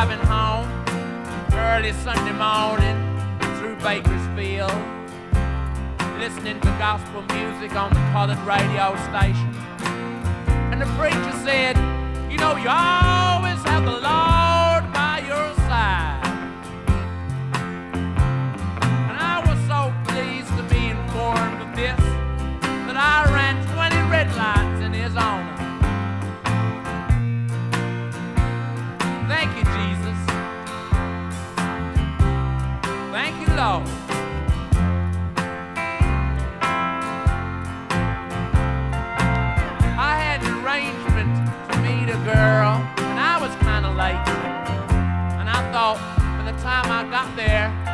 driving home early Sunday morning through Bakersfield, listening to gospel music on the colored radio station. And the preacher said, you know, you always have the Lord by your side. And I was so pleased to be informed of this that I ran 20 red lights in his honor. Thank you, Jesus. Thank you, Lord. I had an arrangement to meet a girl, and I was kind of late. And I thought by the time I got there,